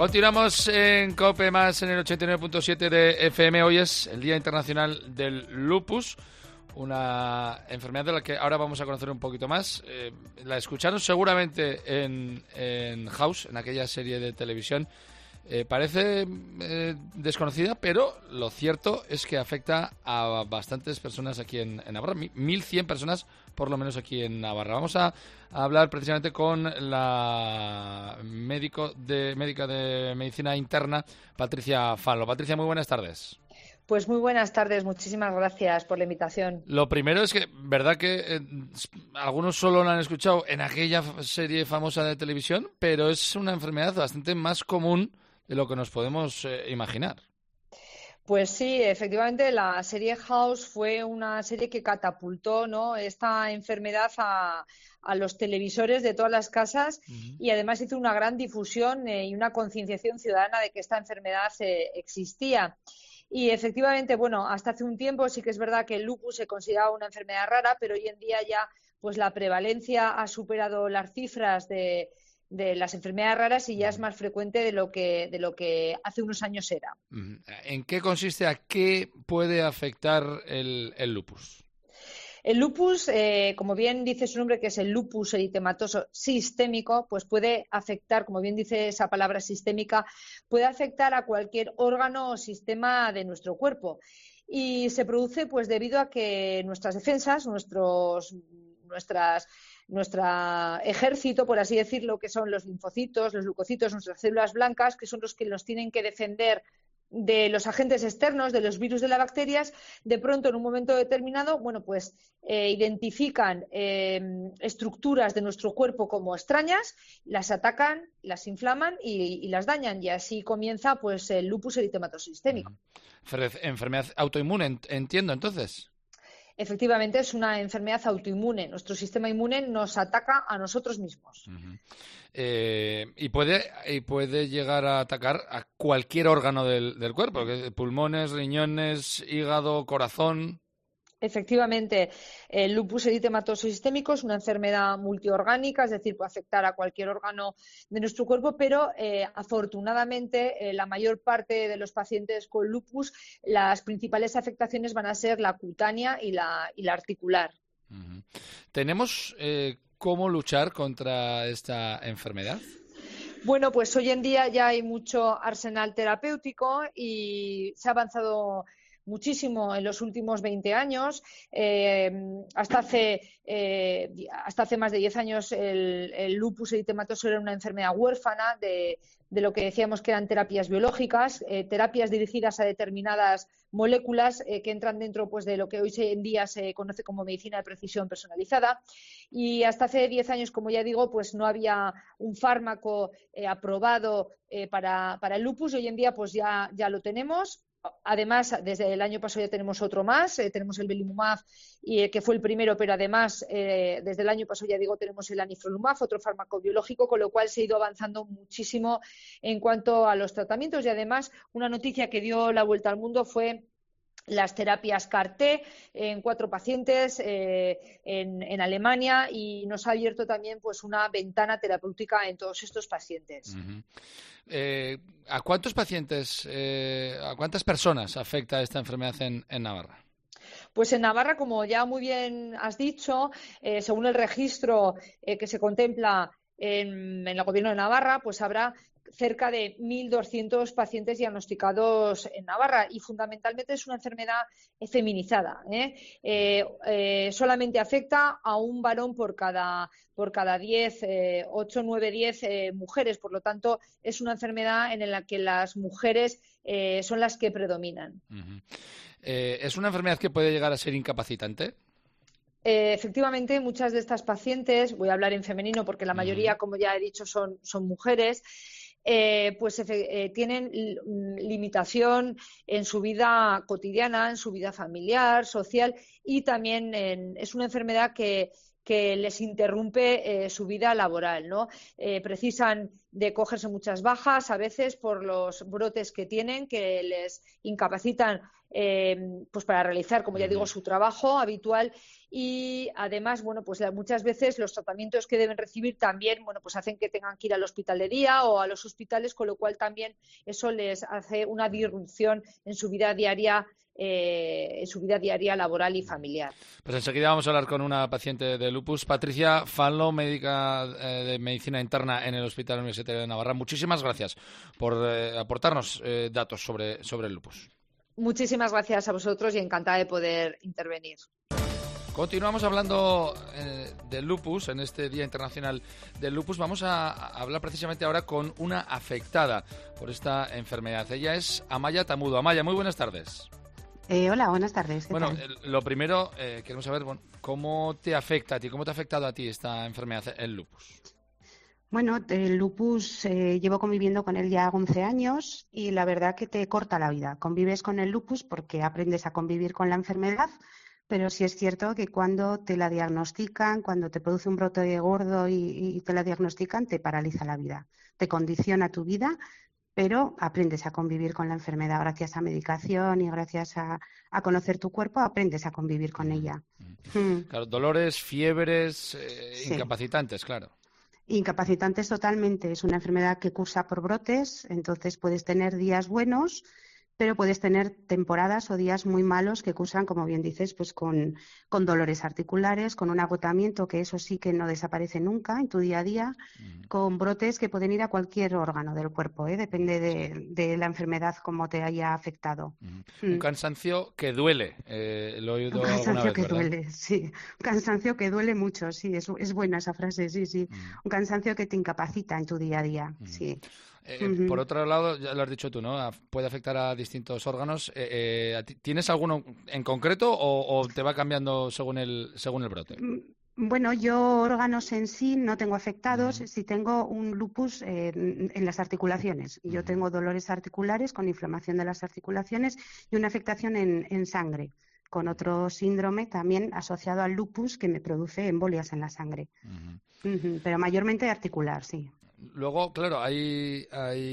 Continuamos en COPE más en el 89.7 de FM. Hoy es el Día Internacional del Lupus, una enfermedad de la que ahora vamos a conocer un poquito más. La escucharon seguramente en House, en aquella serie de televisión. Parece desconocida, pero lo cierto es que afecta a bastantes personas aquí en Navarra, 1.100 personas por lo menos aquí en Navarra. Vamos a hablar precisamente con la médica de medicina interna, Patricia Fanlo. Patricia, muy buenas tardes. Pues muy buenas tardes, muchísimas gracias por la invitación. Lo primero es que, verdad que algunos solo la han escuchado en aquella serie famosa de televisión, pero es una enfermedad bastante más común de lo que nos podemos imaginar. Pues sí, efectivamente, la serie House fue una serie que catapultó, ¿no?, esta enfermedad a los televisores de todas las casas y además hizo una gran difusión y una concienciación ciudadana de que esta enfermedad existía. Y efectivamente, bueno, hasta hace un tiempo sí que es verdad que el lupus se consideraba una enfermedad rara, pero hoy en día ya pues la prevalencia ha superado las cifras de las enfermedades raras y ya es más frecuente de lo que hace unos años era. ¿En qué consiste, a qué puede afectar el lupus? El lupus, como bien dice su nombre, que es el lupus eritematoso sistémico, pues puede afectar, como bien dice esa palabra sistémica, puede afectar a cualquier órgano o sistema de nuestro cuerpo. Y se produce pues debido a que nuestras defensas, nuestro ejército, por así decirlo, que son los linfocitos, los leucocitos, nuestras células blancas, que son los que nos tienen que defender de los agentes externos, de los virus, de las bacterias, de pronto en un momento determinado, bueno, pues identifican estructuras de nuestro cuerpo como extrañas, las atacan, las inflaman y las dañan, y así comienza pues el lupus eritematoso sistémico. Enfermedad autoinmune, entiendo, entonces. Efectivamente, es una enfermedad autoinmune. Nuestro sistema inmune nos ataca a nosotros mismos. Y puede llegar a atacar a cualquier órgano del cuerpo, pulmones, riñones, hígado, corazón. Efectivamente, el lupus eritematoso sistémico es una enfermedad multiorgánica, es decir, puede afectar a cualquier órgano de nuestro cuerpo, pero afortunadamente la mayor parte de los pacientes con lupus, las principales afectaciones van a ser la cutánea y la articular. ¿Tenemos cómo luchar contra esta enfermedad? Bueno, pues hoy en día ya hay mucho arsenal terapéutico y se ha avanzado muchísimo en los últimos 20 años. Hasta hace más de 10 años el lupus eritematoso era una enfermedad huérfana de lo que decíamos que eran terapias biológicas, terapias dirigidas a determinadas moléculas que entran dentro pues, de lo que hoy en día se conoce como medicina de precisión personalizada. Y hasta hace 10 años, como ya digo, pues no había un fármaco aprobado para el lupus. Hoy en día pues ya lo tenemos. Además, desde el año pasado ya tenemos otro más, tenemos el belimumab, que fue el primero, pero además, desde el año pasado, ya digo, tenemos el anifrolumab, otro fármaco biológico, con lo cual se ha ido avanzando muchísimo en cuanto a los tratamientos. Y además, una noticia que dio la vuelta al mundo fue las terapias CAR-T en 4 pacientes en Alemania, y nos ha abierto también pues una ventana terapéutica en todos estos pacientes. ¿A cuántos pacientes, a cuántas personas afecta esta enfermedad en Navarra? Pues en Navarra, como ya muy bien has dicho, según el registro que se contempla en el Gobierno de Navarra, pues habrá cerca de 1.200 pacientes diagnosticados en Navarra, y fundamentalmente es una enfermedad feminizada. Solamente afecta a un varón por cada 10, 8, 9, 10 mujeres. Por lo tanto, es una enfermedad en la que las mujeres son las que predominan. ¿Es una enfermedad que puede llegar a ser incapacitante? Efectivamente, muchas de estas pacientes, voy a hablar en femenino porque la mayoría, como ya he dicho, son mujeres, tienen limitación en su vida cotidiana, en su vida familiar, social, y también es una enfermedad que les interrumpe su vida laboral, ¿no? Precisan de cogerse muchas bajas, a veces por los brotes que tienen, que les incapacitan pues para realizar, como ya digo, su trabajo habitual. Y además, bueno, pues muchas veces los tratamientos que deben recibir también, bueno, pues hacen que tengan que ir al hospital de día o a los hospitales, con lo cual también eso les hace una disrupción en su vida diaria, laboral y familiar. Pues enseguida vamos a hablar con una paciente de lupus. Patricia Fanlo, médica de medicina interna en el Hospital Universitario de Navarra. Muchísimas gracias por aportarnos datos sobre el lupus. Muchísimas gracias a vosotros y encantada de poder intervenir. Continuamos hablando del lupus, en este Día Internacional del Lupus. Vamos a hablar precisamente ahora con una afectada por esta enfermedad. Ella es Amaya Tamudo. Amaya, muy buenas tardes. Hola, buenas tardes. Bueno, lo primero, queremos saber, ¿cómo te afecta a ti? ¿Cómo te ha afectado a ti esta enfermedad, el lupus? Bueno, el lupus llevo conviviendo con él ya 11 años y la verdad que te corta la vida. Convives con el lupus porque aprendes a convivir con la enfermedad, pero sí es cierto que cuando te la diagnostican, cuando te produce un brote gordo y te la diagnostican, te paraliza la vida, te condiciona tu vida, pero aprendes a convivir con la enfermedad gracias a medicación y gracias a conocer tu cuerpo, aprendes a convivir con ella. Claro, dolores, fiebres, Sí. incapacitantes, claro. Incapacitantes totalmente. Es una enfermedad que cursa por brotes, entonces puedes tener días buenos, pero puedes tener temporadas o días muy malos que cursan, como bien dices, pues con dolores articulares, con un agotamiento que eso sí que no desaparece nunca en tu día a día, con brotes que pueden ir a cualquier órgano del cuerpo, depende de la enfermedad como te haya afectado. Un cansancio que duele, lo he oído Un alguna cansancio vez, que ¿verdad? duele, sí. Un cansancio que duele mucho, sí, es buena esa frase, sí, sí. Un cansancio que te incapacita en tu día a día, sí. Por otro lado, ya lo has dicho tú, ¿no? Puede afectar a distintos órganos. ¿Tienes alguno en concreto o te va cambiando según el brote? Bueno, yo órganos en sí no tengo afectados, sí tengo un lupus en las articulaciones. Yo tengo dolores articulares con inflamación de las articulaciones y una afectación en sangre, con otro síndrome también asociado al lupus que me produce embolias en la sangre. Pero mayormente articular, sí. Luego, claro, hay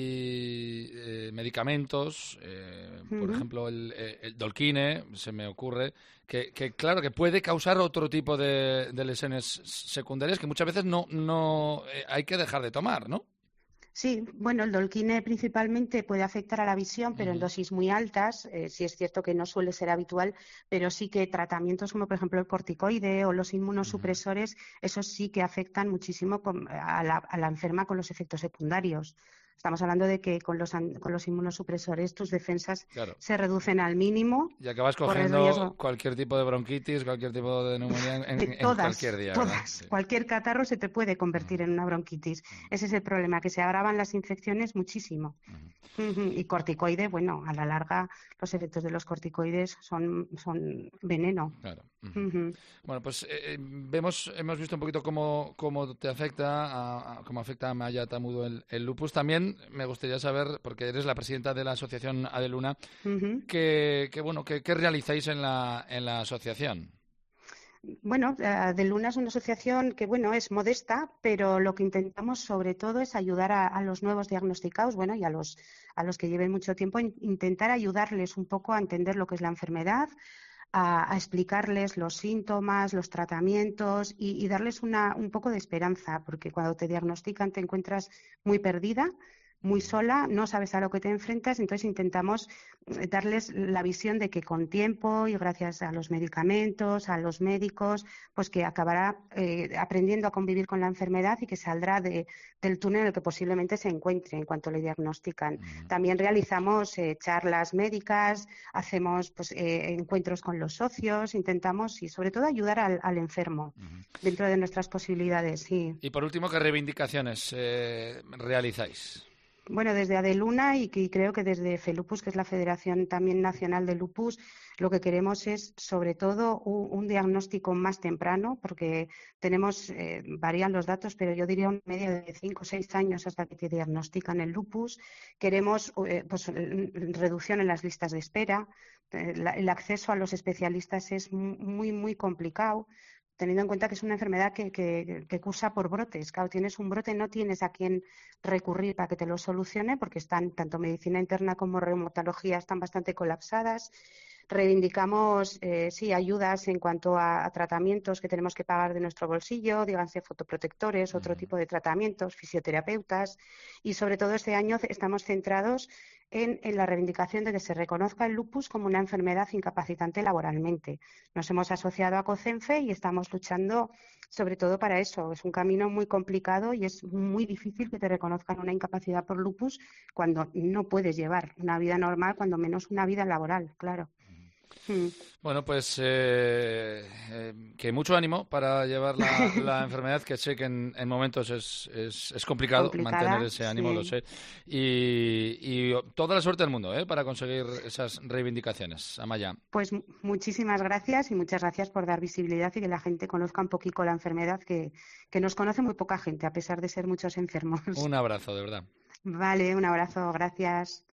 medicamentos, por ejemplo, el Dolquine, se me ocurre, que claro, que puede causar otro tipo de lesiones secundarias que muchas veces no hay que dejar de tomar, ¿no? Sí, bueno, el Dolquine principalmente puede afectar a la visión, pero en dosis muy altas. Sí es cierto que no suele ser habitual, pero sí que tratamientos como, por ejemplo, el corticoide o los inmunosupresores, esos sí que afectan muchísimo a la enferma con los efectos secundarios. Estamos hablando de que con los inmunosupresores tus defensas se reducen al mínimo. Y acabas Corres cogiendo riesgo. cualquier tipo de bronquitis, cualquier tipo de neumonía en cualquier día, ¿verdad? Todas. Sí. Cualquier catarro se te puede convertir en una bronquitis. Ese es el problema, que se agravan las infecciones muchísimo. Y corticoide, bueno, a la larga los efectos de los corticoides son veneno. Claro. Bueno, pues hemos visto un poquito cómo te afecta, cómo afecta a Amaya Tamudo el lupus. También me gustaría saber, porque eres la presidenta de la asociación Adeluna, ¿qué realizáis en la asociación? Bueno, Adeluna es una asociación que, bueno, es modesta, pero lo que intentamos sobre todo es ayudar a los nuevos diagnosticados, bueno, y a los que lleven mucho tiempo, intentar ayudarles un poco a entender lo que es la enfermedad, a explicarles los síntomas, los tratamientos y darles un poco de esperanza, porque cuando te diagnostican te encuentras muy perdida, muy sola, no sabes a lo que te enfrentas, entonces intentamos darles la visión de que con tiempo y gracias a los medicamentos, a los médicos, pues que acabará aprendiendo a convivir con la enfermedad y que saldrá del túnel en el que posiblemente se encuentre en cuanto le diagnostican. También realizamos charlas médicas, hacemos pues, encuentros con los socios, intentamos y sobre todo ayudar al enfermo dentro de nuestras posibilidades. Sí. Y por último, ¿qué reivindicaciones realizáis? Bueno, desde Adeluna y creo que desde FELUPUS, que es la Federación también Nacional de Lupus, lo que queremos es, sobre todo, un diagnóstico más temprano, porque varían los datos, pero yo diría una media de 5 o 6 años hasta que te diagnostican el lupus. Queremos reducción en las listas de espera. El acceso a los especialistas es muy, muy complicado. teniendo en cuenta que es una enfermedad que cursa por brotes. Claro, tienes un brote, no tienes a quién recurrir para que te lo solucione, porque están tanto medicina interna como reumatología están bastante colapsadas. Reivindicamos, sí, ayudas en cuanto a tratamientos que tenemos que pagar de nuestro bolsillo, díganse fotoprotectores, otro tipo de tratamientos, fisioterapeutas, y sobre todo este año estamos centrados en la reivindicación de que se reconozca el lupus como una enfermedad incapacitante laboralmente. Nos hemos asociado a COCENFE y estamos luchando sobre todo para eso. Es un camino muy complicado y es muy difícil que te reconozcan una incapacidad por lupus cuando no puedes llevar una vida normal, cuando menos una vida laboral, claro. Bueno, pues que mucho ánimo para llevar la enfermedad, que sé que en momentos es complicado mantener ese ánimo, sí. Lo sé. Y toda la suerte del mundo para conseguir esas reivindicaciones. Amaya. Pues muchísimas gracias y muchas gracias por dar visibilidad y que la gente conozca un poquito la enfermedad, que nos conoce muy poca gente, a pesar de ser muchos enfermos. Un abrazo, de verdad. Vale, un abrazo, gracias.